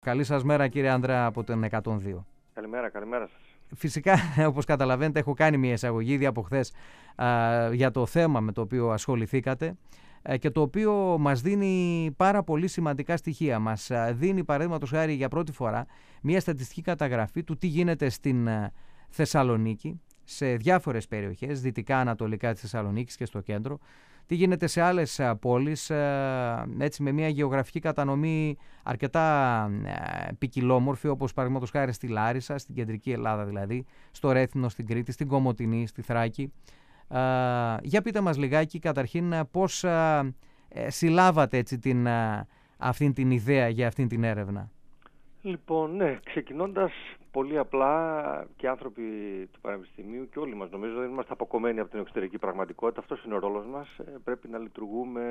Καλή σας μέρα, κύριε Ανδρέα, από τον 102. Καλημέρα σας. Φυσικά, όπως καταλαβαίνετε, έχω κάνει μια εισαγωγή ήδη από χθες για το θέμα με το οποίο ασχοληθήκατε και το οποίο μας δίνει πάρα πολύ σημαντικά στοιχεία. Μας δίνει, παραδείγματος χάρη, για πρώτη φορά μια στατιστική καταγραφή του τι γίνεται στην Θεσσαλονίκη, σε διάφορες περιοχές, δυτικά, ανατολικά της Θεσσαλονίκης και στο κέντρο, τι γίνεται σε άλλες πόλεις, έτσι, με μια γεωγραφική κατανομή αρκετά ποικιλόμορφη, όπως παραδείγματος χάρη στη Λάρισα, στην κεντρική Ελλάδα δηλαδή, στο Ρέθυμνο, στην Κρήτη, στην Κομοτηνή, στη Θράκη. Για πείτε μας λιγάκι καταρχήν πώς συλλάβατε έτσι αυτήν την ιδέα για αυτήν την έρευνα. Λοιπόν, ναι, ξεκινώντας πολύ απλά, και άνθρωποι του Πανεπιστημίου και όλοι μας νομίζω δεν είμαστε αποκομμένοι από την εξωτερική πραγματικότητα. Αυτός είναι ο ρόλος μας. Πρέπει να λειτουργούμε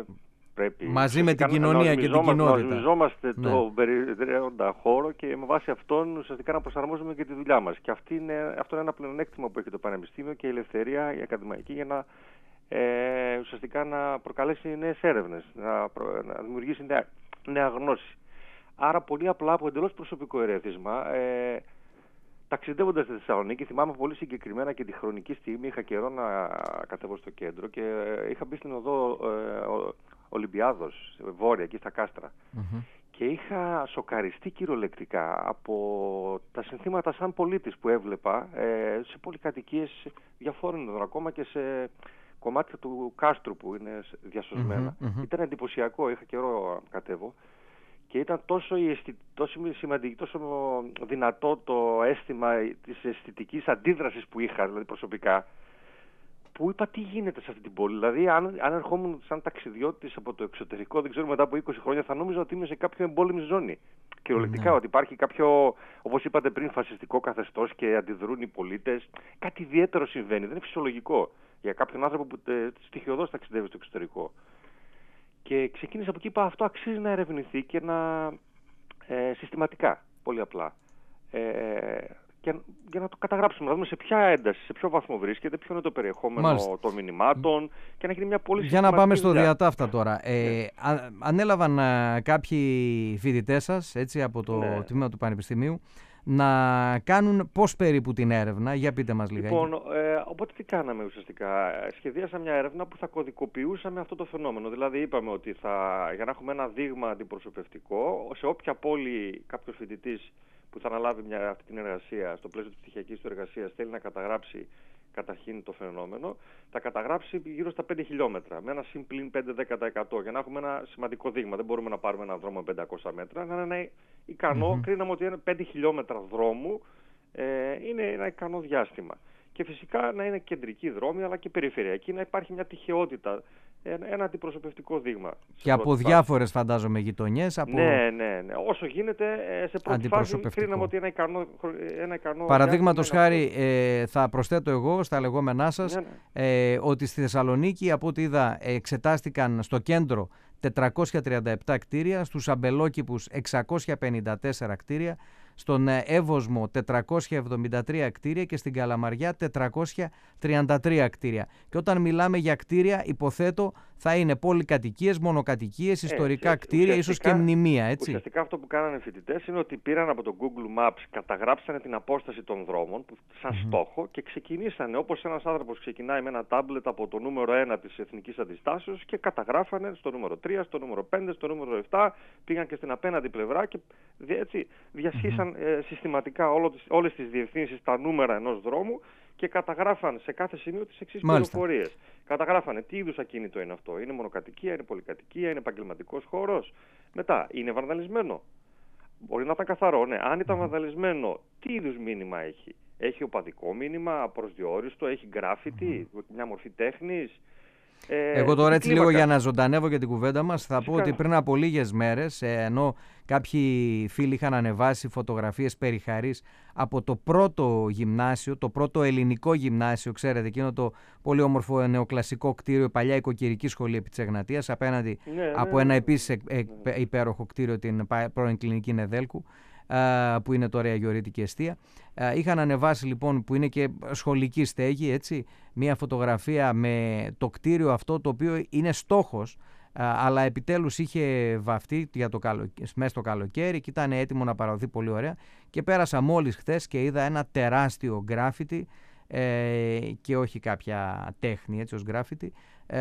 μαζί με την κοινωνία και την κοινότητα. Να ορμιζόμαστε το περιβαλλοντικό χώρο και με βάση αυτόν ουσιαστικά να προσαρμόζουμε και τη δουλειά μας. Και αυτό είναι ένα πλεονέκτημα που έχει το Πανεπιστήμιο και η ελευθερία, η ακαδημαϊκή, για να ουσιαστικά να προκαλέσει νέες έρευνες, να δημιουργήσει νέα γνώση. Άρα πολύ απλά, από εντελώς προσωπικό ερέθισμα, ταξιδεύοντας στη Θεσσαλονίκη, θυμάμαι πολύ συγκεκριμένα και τη χρονική στιγμή, είχα καιρό να κατέβω στο κέντρο και είχα μπει στην οδό Ολυμπιάδος, βόρεια, εκεί στα Κάστρα. Και είχα σοκαριστεί κυριολεκτικά από τα συνθήματα σαν πολίτης που έβλεπα σε πολυκατοικίες διαφόρων ειδών, ακόμα και σε κομμάτια του κάστρου που είναι διασωσμένα. Ήταν εντυπωσιακό, είχα καιρό να κατέβω. Και ήταν τόσο σημαντική, τόσο δυνατό το αίσθημα της αισθητικής αντίδρασης που είχα, δηλαδή προσωπικά, που είπα τι γίνεται σε αυτή την πόλη. Δηλαδή, αν ερχόμουν σαν ταξιδιώτης από το εξωτερικό, δεν ξέρω, μετά από 20 χρόνια, θα νόμιζα ότι είμαι σε κάποιο εμπόλεμη ζώνη. Κυριολεκτικά, ότι υπάρχει κάποιο, όπως είπατε πριν, φασιστικό καθεστώς και αντιδρούν οι πολίτες. Κάτι ιδιαίτερο συμβαίνει. Δεν είναι φυσιολογικό για κάποιον άνθρωπο που στοιχειωδώς ταξιδεύει στο εξωτερικό. Και ξεκίνησα από εκεί, είπα αυτό αξίζει να ερευνηθεί και να συστηματικά, πολύ απλά. Και για να το καταγράψουμε, να δούμε σε ποια ένταση, σε ποιο βαθμό βρίσκεται, ποιο είναι το περιεχόμενο των μηνυμάτων και να γίνει μια πολύ συστηματική. Για να πάμε στο διατάφτα τώρα. Ανέλαβαν κάποιοι φοιτητές σας, έτσι, από το τμήμα του Πανεπιστημίου, να κάνουν πώς περίπου την έρευνα. Για πείτε μας λίγα. Λοιπόν, οπότε τι κάναμε ουσιαστικά. Σχεδίασα μια έρευνα που θα κωδικοποιούσαμε αυτό το φαινόμενο. Δηλαδή είπαμε ότι για να έχουμε ένα δείγμα αντιπροσωπευτικό, σε όποια πόλη κάποιος φοιτητής που θα αναλάβει αυτή την εργασία, στο πλαίσιο της πτυχιακής του εργασίας, θέλει να καταγράψει καταρχήν το φαινόμενο, θα καταγράψει γύρω στα 5 χιλιόμετρα, με ένα συμπλήν 5-10%, για να έχουμε ένα σημαντικό δείγμα. Δεν μπορούμε να πάρουμε έναν δρόμο 500 μέτρα, να είναι ικανό. Κρίναμε ότι 5 χιλιόμετρα δρόμου είναι ένα ικανό διάστημα. Και φυσικά να είναι κεντρική δρόμη, αλλά και περιφερειακή, να υπάρχει μια τυχαιότητα, ένα αντιπροσωπευτικό δείγμα. Και από διάφορες, φαντάζομαι, γειτονιές. Ναι. Όσο γίνεται, σε πρώτη φάση κρίναμε ότι ένα ικανό. Παραδείγματος χάρη, θα προσθέτω εγώ στα λεγόμενά σας, ότι στη Θεσσαλονίκη, από ό,τι είδα, εξετάστηκαν στο κέντρο 437 κτίρια, στους αμπελόκηπους 654 κτίρια, στον Εύωσμο 473 κτίρια και στην Καλαμαριά 433 κτίρια. Και όταν μιλάμε για κτίρια, υποθέτω θα είναι πολυκατοικίες, μονοκατοικίες, ιστορικά κτίρια, ίσως και μνημεία, έτσι. Ουσιαστικά αυτό που κάνανε οι φοιτητές είναι ότι πήραν από το Google Maps, καταγράψανε την απόσταση των δρόμων σαν στόχο και ξεκινήσανε, όπως ένας άνθρωπος ξεκινάει με ένα τάμπλετ από το νούμερο 1 της εθνικής αντιστάσεως και καταγράφανε στο νούμερο 3, στο νούμερο 5, στο νούμερο 7, πήγαν και στην απέναντι πλευρά και έτσι διασχίσαν συστηματικά όλες τις διευθύνσεις, τα νούμερα ενός δρόμου και καταγράφαν σε κάθε σημείο τις εξής πληροφορίες. Καταγράφανε τι είδους ακίνητο είναι αυτό. Είναι μονοκατοικία, είναι πολυκατοικία, είναι επαγγελματικός χώρος. Μετά, είναι βανδαλισμένο. Μπορεί να ήταν καθαρό, ναι. Αν ήταν βανδαλισμένο, τι είδους μήνυμα έχει. Έχει οπαδικό μήνυμα, προσδιορίστο, έχει γκράφιτι, μια μορφή τέχνης. Εγώ τώρα έτσι λίγο για να ζωντανεύω και την κουβέντα μας θα πω ότι πριν από λίγες μέρες, ενώ κάποιοι φίλοι είχαν ανεβάσει φωτογραφίες περιχαρής από το πρώτο γυμνάσιο, το πρώτο ελληνικό γυμνάσιο, ξέρετε, εκείνο το πολύ όμορφο νεοκλασικό κτίριο, παλιά οικοκυρική σχολή επί της Εγνατίας, απέναντι από ένα επίσης υπέροχο κτίριο, την πρώην κλινική Νεδέλκου, που είναι τώρα η αγιορείτικη εστία. Είχαν ανεβάσει λοιπόν, που είναι και σχολική στέγη, έτσι, μια φωτογραφία με το κτίριο αυτό, το οποίο είναι στόχος αλλά επιτέλους είχε βαφτεί μέσα στο καλοκαίρι και ήταν έτοιμο να παραδοθεί πολύ ωραία, και πέρασα μόλις χθες και είδα ένα τεράστιο γκράφιτι, και όχι κάποια τέχνη έτσι ως γκράφιτι,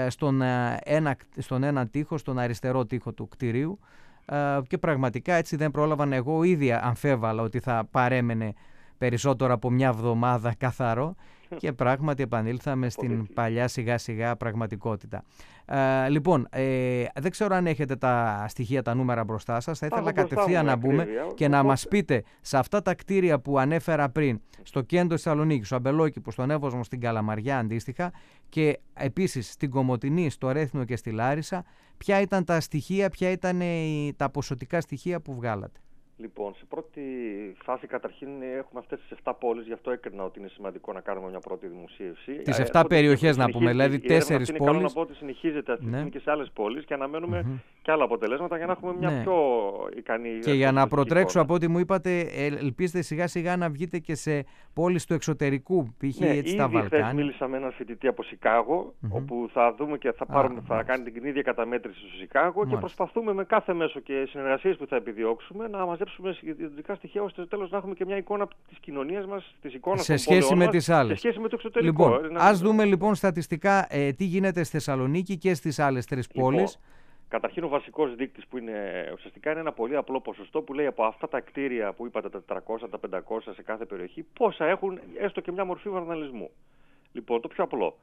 στον ένα τοίχο, στον αριστερό τοίχο του κτηρίου, και πραγματικά έτσι δεν πρόλαβαν. Εγώ ήδη αμφέβαλα ότι θα παρέμενε περισσότερο από μια εβδομάδα καθαρό, και πράγματι επανήλθαμε στην παλιά σιγά σιγά πραγματικότητα. Λοιπόν, δεν ξέρω αν έχετε τα στοιχεία, τα νούμερα μπροστά σας. Θα ήθελα κατευθείαν να μπούμε και να μας πείτε, σε αυτά τα κτίρια που ανέφερα πριν, στο κέντρο της Θεσσαλονίκης, στο Αμπελόκηπο, στον Εύωσμο, στην Καλαμαριά αντίστοιχα, και επίσης στην Κομοτηνή, στο Ρέθυμνο και στη Λάρισα, ποια ήταν τα στοιχεία, ποια ήταν τα ποσοτικά στοιχεία που βγάλατε? Λοιπόν, σε πρώτη φάση καταρχήν έχουμε αυτές τις 7 πόλεις, γι' αυτό έκρινα ότι είναι σημαντικό να κάνουμε μια πρώτη δημοσίευση. Τις 7 περιοχές να πούμε, δηλαδή 4 πόλεις. Είναι καλό να πω ότι συνεχίζεται αυτή τη στιγμή και σε άλλες πόλεις, και αναμένουμε και άλλα αποτελέσματα για να έχουμε μια πιο ικανή. Και για να προτρέξω από ό,τι μου είπατε, ελπίζετε σιγά σιγά να βγείτε και σε πόλεις του εξωτερικού, π.χ. έτσι στα Βαλκάνια. Ήδη μίλησα με έναν φοιτητή από Σικάγο, όπου θα δούμε και θα κάνει την ίδια καταμέτρηση στο Σικάγο, και προσπαθούμε με κάθε μέσο και συνεργασίες που θα επιδιώξουμε να μαζέψουμε ιδιωτικά στοιχεία, ώστε στο τέλος να έχουμε και μια εικόνα της κοινωνίας μας, της εικόνας των πόλεων μας, σε σχέση με τις άλλες. Σε σχέση με το εξωτερικό. Λοιπόν, ας δούμε λοιπόν στατιστικά τι γίνεται στη Θεσσαλονίκη και στις άλλες 3 πόλεις. Καταρχήν ο βασικός δείκτης που είναι ουσιαστικά είναι ένα πολύ απλό ποσοστό που λέει από αυτά τα κτίρια που είπατε, τα 400, τα 500 σε κάθε περιοχή, πόσα έχουν έστω και μια μορφή βανδαλισμού. Λοιπόν, το πιο απλό.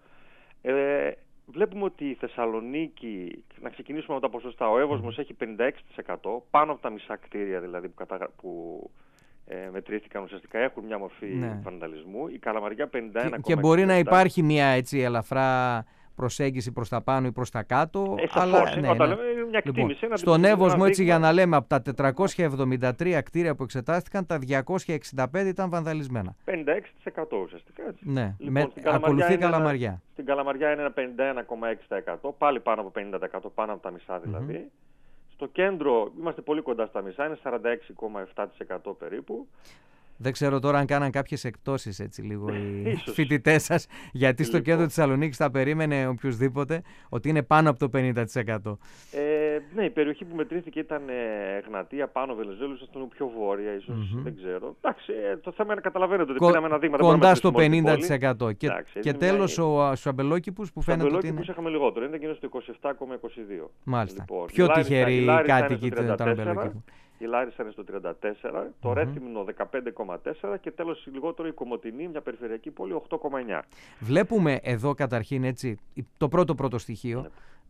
Βλέπουμε ότι η Θεσσαλονίκη, να ξεκινήσουμε από τα ποσοστά, ο Εύωσμος έχει 56%, πάνω από τα μισά κτίρια δηλαδή που μετρήθηκαν ουσιαστικά έχουν μια μορφή βανδαλισμού. Η Καλαμαριά 51,6%. Και μπορεί να υπάρχει μια έτσι ελαφρά προσέγγιση προς τα πάνω ή προς τα κάτω. Αλλά λέμε, μια εκτίμηση, λοιπόν, στον Εύωσμο, έτσι για να λέμε, από τα 473 κτίρια που εξετάστηκαν, τα 265 ήταν βανδαλισμένα. 56% ουσιαστικά. Έτσι. Ναι, λοιπόν, ακολουθεί η Καλαμαριά. Στην Καλαμαριά είναι ένα 51,6%, πάλι πάνω από 50%, πάνω από τα μισά δηλαδή. Στο κέντρο είμαστε πολύ κοντά στα μισά, είναι 46,7% περίπου. Δεν ξέρω τώρα αν κάναν κάποιες εκτόσεις έτσι λίγο οι φοιτητές σας, γιατί στο κέντρο της Θεσσαλονίκης θα περίμενε οποιοδήποτε ότι είναι πάνω από το 50%. Ναι, η περιοχή που μετρήθηκε ήταν Εγνατία, πάνω Βελεζέλους, αυτό είναι πιο βόρεια ίσως, δεν ξέρω. Εντάξει, το θέμα είναι, καταλαβαίνετε ότι πήραμε ένα δείγμα. Κοντά στο 50%. Και τέλος ο Αμπελόκηπους που φαίνεται ότι είναι... είχαμε λιγότερο, είναι εκείνο στο 27,22. Μάλιστα. Λοιπόν, πιο τυχεροί κάτοικοι των Αμπελόκηπων. Η Λάρισα είναι στο 34, το Ρέθυμνο 15,4 και τέλος λιγότερο η Κομοτηνή, μια περιφερειακή πόλη, 8,9. Βλέπουμε εδώ καταρχήν έτσι το πρώτο στοιχείο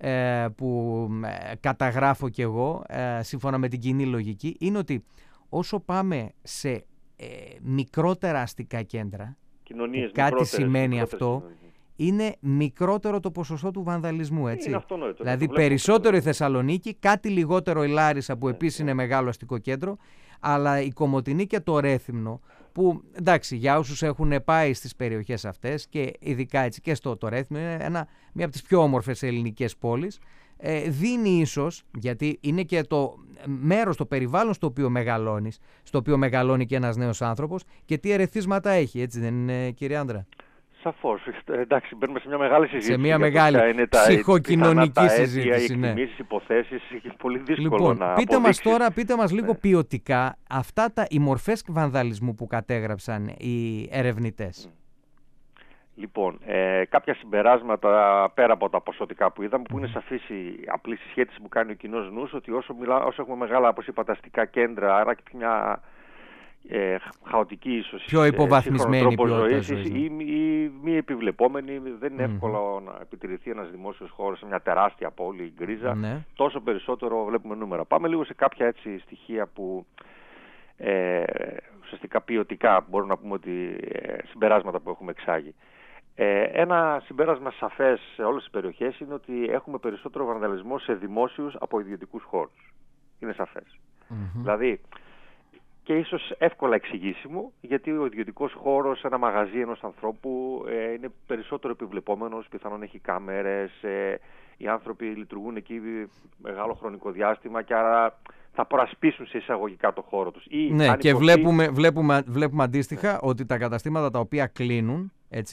που καταγράφω κι εγώ σύμφωνα με την κοινή λογική, είναι ότι όσο πάμε σε μικρότερα αστικά κέντρα, κοινωνίες, κάτι σημαίνει αυτό, είναι μικρότερο το ποσοστό του βανδαλισμού, έτσι. Είναι αυτονόητο. Δηλαδή περισσότερο η Θεσσαλονίκη, κάτι λιγότερο η Λάρισα που επίσης είναι μεγάλο αστικό κέντρο, αλλά η Κομοτηνή και το Ρέθυμνο που εντάξει για όσους έχουν πάει στις περιοχές αυτές και ειδικά έτσι και στο Ρέθυμνο είναι μια από τις πιο όμορφες ελληνικές πόλεις, δίνει ίσως, γιατί είναι και το μέρος, το περιβάλλον στο οποίο μεγαλώνεις, στο οποίο μεγαλώνει και ένας νέος άνθρωπος και τι ερεθίσματα έχει, έτσι δεν είναι κύριε Άντρα? Σαφώς. Εντάξει, μπαίνουμε σε μια μεγάλη συζήτηση. Σε μια μεγάλη ψυχοκοινωνική συζήτηση. Οι εκτιμήσεις, υποθέσεις, είναι πολύ δύσκολο λοιπόν, να πείτε μας λίγο ποιοτικά οι μορφές βανδαλισμού που κατέγραψαν οι ερευνητές. Λοιπόν, κάποια συμπεράσματα πέρα από τα ποσοτικά που είδαμε, που είναι σαφής η απλή συσχέτιση που κάνει ο κοινός νους, ότι όσο έχουμε μεγάλα, όπως είπα, τα αστικά κέντρα, άρα και μια χαοτική ίσως πιο υποβαθμισμένη ποιότητα ζωής ή μη επιβλεπόμενη, δεν είναι εύκολο να επιτηρηθεί ένας δημόσιος χώρος σε μια τεράστια πόλη, η γκρίζα, τόσο περισσότερο βλέπουμε νούμερα. Πάμε λίγο σε κάποια έτσι στοιχεία που ουσιαστικά ποιοτικά μπορούμε να πούμε ότι συμπεράσματα που έχουμε εξάγει. Ένα συμπέρασμα σαφές σε όλες τις περιοχές είναι ότι έχουμε περισσότερο βανδαλισμό σε δημόσιους από ιδιωτικούς χώρους. Είναι σαφές. Δηλαδή, και ίσως εύκολα εξηγήσιμο, γιατί ο ιδιωτικός χώρος, ένα μαγαζί ενός ανθρώπου είναι περισσότερο επιβλεπόμενος, πιθανόν έχει κάμερες, οι άνθρωποι λειτουργούν εκεί μεγάλο χρονικό διάστημα και άρα θα προασπίσουν σε εισαγωγικά το χώρο τους. Ναι, και βλέπουμε αντίστοιχα ότι τα καταστήματα τα οποία κλείνουν, έτσι,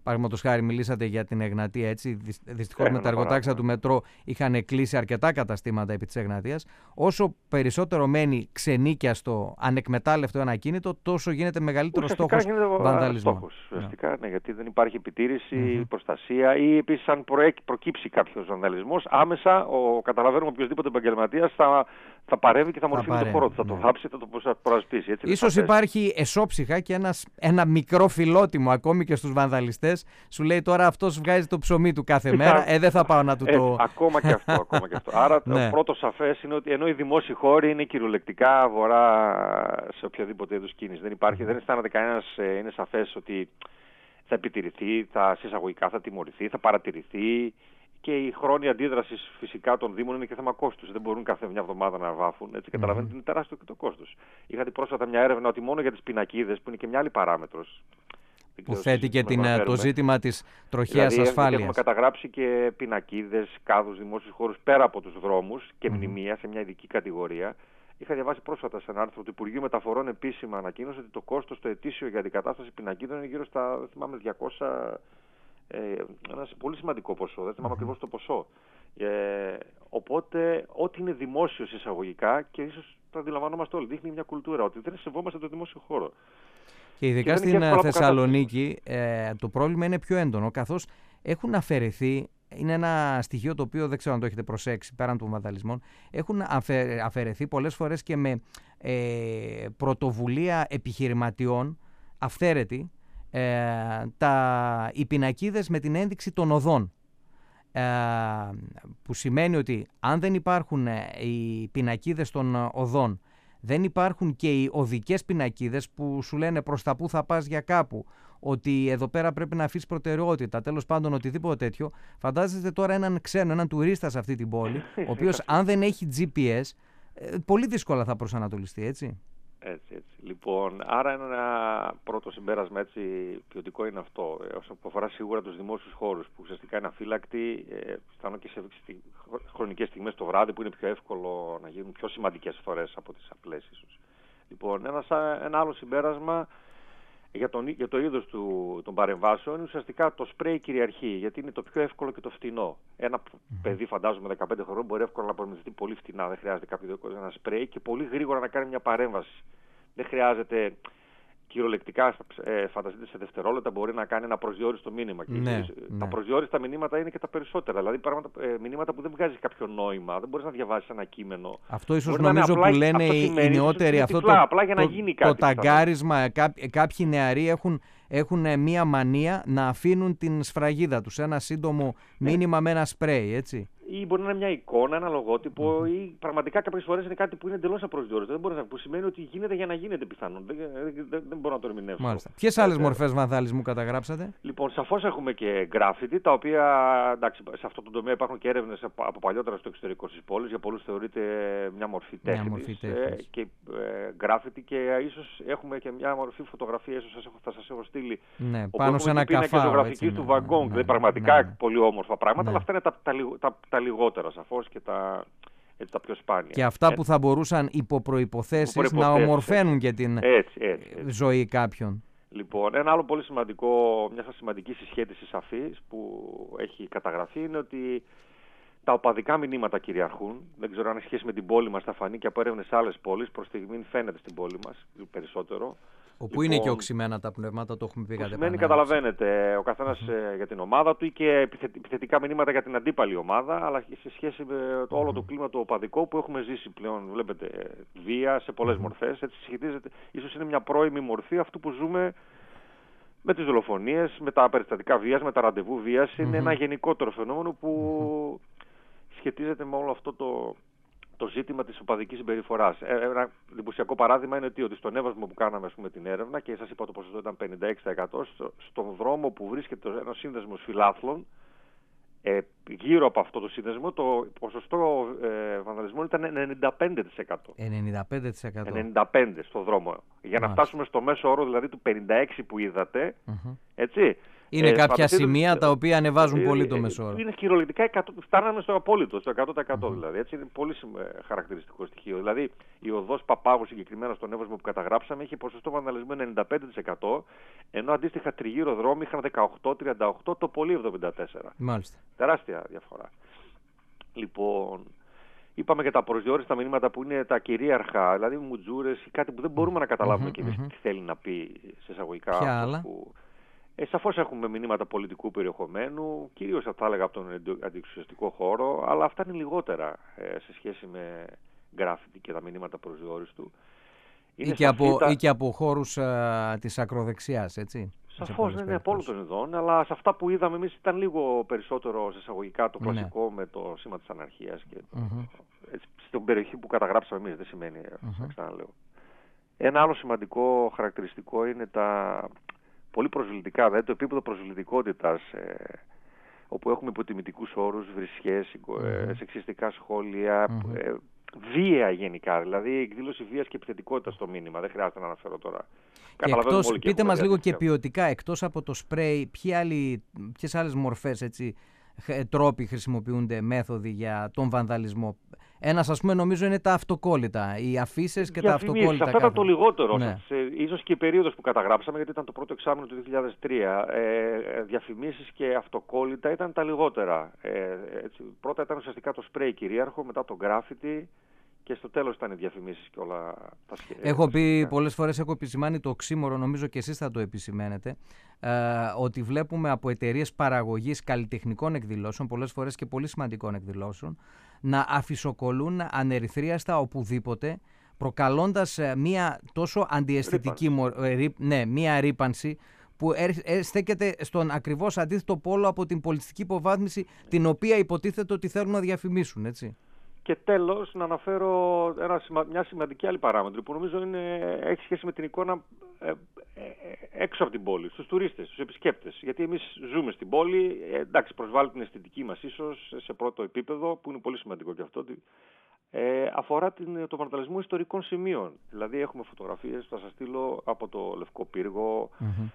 Παραδείγματος χάρη, μιλήσατε για την Εγνατία, έτσι. Δυστυχώς με τα εργοτάξια του μετρό είχαν κλείσει αρκετά καταστήματα επί της Εγνατίας. Όσο περισσότερο μένει ξενίκιαστο, ανεκμετάλλευτο ένα ακίνητο, τόσο γίνεται μεγαλύτερο στόχος βανδαλισμού. Ουσιαστικά, ναι, γιατί δεν υπάρχει επιτήρηση, προστασία, ή επίσης αν προκύψει κάποιος βανδαλισμός, άμεσα καταλαβαίνουμε οποιοδήποτε επαγγελματίας θα παρέμβει και θα μορφύνει το χώρο του. Θα το θάψει, θα το προασπίσει. Έτσι, ίσως υπάρχει εσόψυχα και ένα μικρό φιλότιμο ακόμη και στους βανδαλιστές. Σου λέει τώρα αυτός βγάζει το ψωμί του κάθε μέρα. Δεν θα πάω να του το. Ακόμα και αυτό. Άρα το πρώτο σαφές είναι ότι ενώ οι δημόσιοι χώροι είναι κυριολεκτικά βορρά σε οποιοδήποτε είδους κίνηση. Δεν αισθάνεται κανένας, είναι σαφές ότι θα επιτηρηθεί, θα συσσαγωγικά θα τιμωρηθεί, θα παρατηρηθεί. Και η χρόνια αντίδραση φυσικά των Δήμων είναι και θέμα κόστους. Δεν μπορούν κάθε μια εβδομάδα να βάφουν. Έτσι καταλαβαίνετε ότι είναι τεράστιο και το κόστος. Είχατε πρόσφατα μια έρευνα ότι μόνο για τις πινακίδες, που είναι και μια άλλη παράμετρος. Που θέτει και το ζήτημα της τροχαίας ασφάλειας. Έχουμε καταγράψει και πινακίδες, κάδους, δημόσιους χώρους πέρα από τους δρόμους και μνημεία σε μια ειδική κατηγορία. Είχα διαβάσει πρόσφατα σε ένα άρθρο του Υπουργείου Μεταφορών επίσημα ανακοίνωσε ότι το κόστος το ετήσιο για αντικατάσταση πινακίδων είναι γύρω στα, δεν θυμάμαι, 200. Ένα πολύ σημαντικό ποσό, δεν θυμάμαι ακριβώς το ποσό. Οπότε, ό,τι είναι δημόσιο εισαγωγικά, και ίσως το αντιλαμβανόμαστε όλοι, δείχνει μια κουλτούρα ότι δεν σεβόμαστε το δημόσιο χώρο. Και ειδικά στην Θεσσαλονίκη το πρόβλημα είναι πιο έντονο, καθώς έχουν αφαιρεθεί. Είναι ένα στοιχείο το οποίο δεν ξέρω αν το έχετε προσέξει πέραν των βανδαλισμών. Έχουν αφαιρεθεί πολλές φορές και με πρωτοβουλία επιχειρηματιών αυθαίρετη οι πινακίδες με την ένδειξη των οδών. Που σημαίνει ότι αν δεν υπάρχουν οι πινακίδες των οδών, δεν υπάρχουν και οι οδικές πινακίδες που σου λένε προς τα που θα πας για κάπου, ότι εδώ πέρα πρέπει να αφήσεις προτεραιότητα, τέλος πάντων οτιδήποτε τέτοιο. Φαντάζεστε τώρα έναν ξένο, έναν τουρίστα σε αυτή την πόλη, ο οποίος αν δεν έχει GPS, πολύ δύσκολα θα προσανατολιστεί, έτσι. Έτσι. Λοιπόν, άρα ένα πρώτο συμπέρασμα έτσι ποιοτικό είναι αυτό. Όσο αφορά σίγουρα τους δημόσιους χώρους που ουσιαστικά είναι αφύλακτοι, φτάνω και σε χρονικές στιγμές το βράδυ που είναι πιο εύκολο να γίνουν πιο σημαντικές φορές από τις απλές ίσως. Λοιπόν, ένα άλλο συμπέρασμα για το είδος των παρεμβάσεων είναι ουσιαστικά το σπρέι κυριαρχεί, γιατί είναι το πιο εύκολο και το φτηνό. Ένα παιδί, φαντάζομαι 15 χρονών, μπορεί εύκολα να προμηθευτεί πολύ φτηνά. Δεν χρειάζεται ένα σπρέι και πολύ γρήγορα να κάνει μια παρέμβαση. Δεν χρειάζεται κυριολεκτικά, φανταστείτε σε δευτερόλεπτα, μπορεί να κάνει ένα προσδιορίστο μήνυμα. Τα προσδιοριστά μηνύματα είναι και τα περισσότερα. Δηλαδή μηνύματα που δεν βγάζει κάποιο νόημα. Δεν μπορεί να διαβάσει ένα κείμενο. Αυτό ίσως νομίζω που λένε οι νεότεροι. Αυτό το ταγκάρισμα. Κάποιοι νεαροί έχουν μία μανία να αφήνουν την σφραγίδα τους. Ένα σύντομο μήνυμα με ένα σπρέι, έτσι. Ή μπορεί να είναι μια εικόνα, ένα λογότυπο, ή πραγματικά κάποιες φορές είναι κάτι που είναι εντελώς απροσδιόριστο. Που σημαίνει ότι γίνεται για να γίνεται πιθανόν. Δεν μπορώ να το ερμηνεύσω. Ποιες άλλες μορφές βανδαλισμού καταγράψατε? Λοιπόν, σαφώς έχουμε και γκράφιτι, τα οποία εντάξει, σε αυτό το τομέα υπάρχουν και έρευνες από παλιότερα στο εξωτερικό της πόλης. Για πολλούς θεωρείται μια μορφή τέχνης. Και γκράφιτι, και ίσως έχουμε και μια μορφή φωτογραφία, ίσως θα σας έχω στείλει. Ναι, πάνω σε ένα καφά. Και ζωγραφική του Βαγκόγκ. Δηλαδή πραγματικά πολύ όμορφα πράγματα, αλλά αυτά είναι τα λιγότερα σαφώς και τα πιο σπάνια. Και αυτά που θα μπορούσαν υπό προϋποθέσεις να ομορφαίνουν και την ζωή κάποιον. Λοιπόν, ένα άλλο πολύ σημαντικό, μια σημαντική συσχέτιση σαφής που έχει καταγραφεί είναι ότι τα οπαδικά μηνύματα κυριαρχούν. Δεν ξέρω αν έχει σχέση με την πόλη μας, θα φανεί και από έρευνες σε άλλες πόλεις. Προς στιγμή φαίνεται στην πόλη μας περισσότερο. Όπου είναι και οξυμένα τα πνεύματα, το έχουμε πει κατά επανάληψη. Καταλαβαίνετε, ο καθένας για την ομάδα του, ή και επιθετικά μηνύματα για την αντίπαλη ομάδα, αλλά σε σχέση με όλο το κλίμα το οπαδικό που έχουμε ζήσει πλέον. Βλέπετε, βία σε πολλές μορφές. Έτσι συσχετίζεται, ίσως είναι μια πρώιμη μορφή αυτού που ζούμε με τις δολοφονίες, με τα περιστατικά βίας, με τα ραντεβού βίας. Είναι ένα γενικότερο φαινόμενο που σχετίζεται με όλο αυτό το ζήτημα της οπαδικής συμπεριφοράς. Ένα εντυπωσιακό παράδειγμα είναι ότι στον έβασμο που κάναμε την έρευνα, και σας είπα το ποσοστό ήταν 56%, στον δρόμο που βρίσκεται ένας σύνδεσμος φιλάθλων, γύρω από αυτό το σύνδεσμο το ποσοστό βανδαλισμών ήταν 95%. 95% στον δρόμο. Για να φτάσουμε στο μέσο όρο δηλαδή του 56% που είδατε, έτσι, Είναι κάποια σημεία τα οποία ανεβάζουν πολύ το μεσόωρο. Είναι κυριολεκτικά φτάναμε στο απόλυτο, στο 100% δηλαδή. Έτσι είναι πολύ χαρακτηριστικό στοιχείο. Δηλαδή η οδός Παπάγου συγκεκριμένα στον Εύωσμο που καταγράψαμε είχε ποσοστό βανδαλισμού 95%, ενώ αντίστοιχα τριγύρω δρόμοι είχαν 18-38, το πολύ 74%. Μάλιστα. Τεράστια διαφορά. Λοιπόν, είπαμε για τα προσδιορίστα μηνύματα που είναι τα κυρίαρχα, δηλαδή μουτζούρες ή κάτι που δεν μπορούμε να καταλάβουμε και εμείς τι θέλει να πει σε εισαγωγικά. Ποια άλλα? Σαφώς έχουμε μηνύματα πολιτικού περιεχομένου, κυρίως θα έλεγα από τον αντιεξουσιαστικό χώρο, αλλά αυτά είναι λιγότερα σε σχέση με γκράφιτι και τα μηνύματα προσδιορίστου. Ή και από χώρους της ακροδεξιάς, έτσι. Σαφώς, ναι, από όλων των ειδών, αλλά σε αυτά που είδαμε εμείς ήταν λίγο περισσότερο σε εισαγωγικά το κλασικό με το σήμα της αναρχίας. Και έτσι, στην περιοχή που καταγράψαμε εμείς δεν σημαίνει, ξαναλέω. Ένα άλλο σημαντικό χαρακτηριστικό είναι τα πολύ προσβλητικά, δηλαδή το επίπεδο προσβλητικότητας, όπου έχουμε υποτιμητικούς όρους, βρισχές, σεξιστικά σχόλια, βία γενικά, δηλαδή εκδήλωση βίας και επιθετικότητας στο μήνυμα. Δεν χρειάζεται να αναφέρω τώρα. Πείτε μας λίγο και ποιοτικά, εκτός από το σπρέι, ποιες άλλες μορφές, έτσι, τρόποι χρησιμοποιούνται, μέθοδοι για τον βανδαλισμό? Ένας, ας πούμε, νομίζω είναι τα αυτοκόλλητα, οι αφίσες και τα αυτοκόλλητα. Αυτό ήταν το λιγότερο. Ναι. Ίσως και η περίοδος που καταγράψαμε, γιατί ήταν το πρώτο εξάμηνο του 2003. Διαφημίσεις και αυτοκόλλητα ήταν τα λιγότερα. Έτσι, πρώτα ήταν ουσιαστικά το σπρέι κυρίαρχο, μετά το γκράφιτι και στο τέλος ήταν οι διαφημίσεις και όλα τα σχέδια. Έχω πει πολλές φορές, έχω επισημάνει το οξύμορο, νομίζω και εσείς θα το επισημαίνετε, ότι βλέπουμε από εταιρείες παραγωγής καλλιτεχνικών εκδηλώσεων, πολλές φορές και πολύ σημαντικών εκδηλώσεων, να αφισοκολλούν ανερυθρίαστα οπουδήποτε, προκαλώντας μια τόσο αντιαισθητική μια ρύπανση που στέκεται στον ακριβώς αντίθετο πόλο από την πολιτιστική υποβάθμιση την οποία υποτίθεται ότι θέλουν να διαφημίσουν, έτσι. Και τέλος, να αναφέρω μια σημαντική άλλη παράμετρο που νομίζω έχει σχέση με την εικόνα έξω από την πόλη, στους τουρίστες, στους επισκέπτες. Γιατί εμείς ζούμε στην πόλη, εντάξει, προσβάλλει την αισθητική μας ίσως σε πρώτο επίπεδο, που είναι πολύ σημαντικό και αυτό, αφορά το βανδαλισμό ιστορικών σημείων. Δηλαδή έχουμε φωτογραφίες, θα σας στείλω, από το Λευκό Πύργο,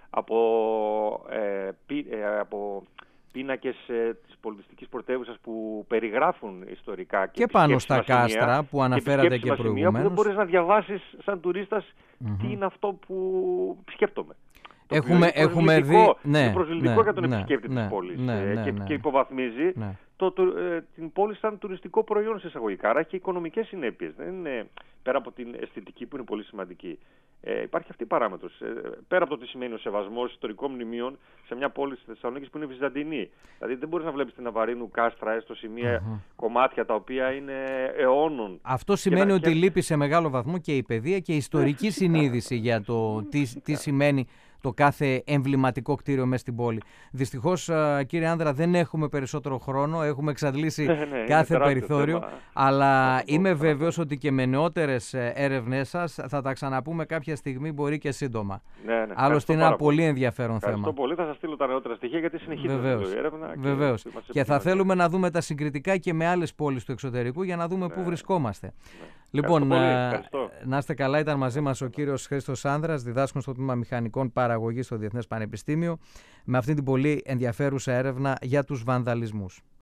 από πίνακες της πολιτιστικής πρωτεύουσας που περιγράφουν ιστορικά και πάνω στα κάστρα που αναφέρατε και προηγουμένως. Που δεν μπορείς να διαβάσεις σαν τουρίστας τι είναι αυτό που σκέπτομαι. Έχουμε δει. Είναι προσβλητικό για τον επισκέπτη της πόλης και υποβαθμίζει την πόλη σαν τουριστικό προϊόν σε εισαγωγικά. Άρα έχει οικονομικές συνέπειες. Δεν είναι πέρα από την αισθητική που είναι πολύ σημαντική. Υπάρχει αυτή η παράμετρος. Πέρα από το τι σημαίνει ο σεβασμός ιστορικών μνημείων σε μια πόλη της Θεσσαλονίκης που είναι βυζαντινή. Δηλαδή δεν μπορείς να βλέπεις την Αβαρίνου κάστρα στο σημεία κομμάτια τα οποία είναι αιώνων. Αυτό σημαίνει ότι λείπει σε μεγάλο βαθμό και η παιδεία και η ιστορική συνείδηση για το τι σημαίνει το κάθε εμβληματικό κτίριο μέσα στην πόλη. Δυστυχώς, κύριε Άνδρα, δεν έχουμε περισσότερο χρόνο, έχουμε εξαντλήσει κάθε περιθώριο, αλλά είμαι βέβαιος ότι και με νεότερες έρευνές σας θα τα ξαναπούμε κάποια στιγμή, μπορεί και σύντομα. Άλλωστε είναι ένα πολύ ενδιαφέρον θέμα. Ευχαριστώ πολύ, θα σας στείλω τα νεότερα στοιχεία γιατί συνεχίζεται η έρευνα. Βεβαίως. Και θα θέλουμε να δούμε τα συγκριτικά και με άλλες πόλεις του εξωτερικού για να δούμε πού βρισκόμαστε. Λοιπόν, να είστε καλά, ήταν μαζί μας ο κύριος Χρήστος Άνδρας, διδάσκων στο τμήμα Μηχανικών Παραγωγής στο Διεθνές Πανεπιστήμιο, με αυτή την πολύ ενδιαφέρουσα έρευνα για τους βανδαλισμούς.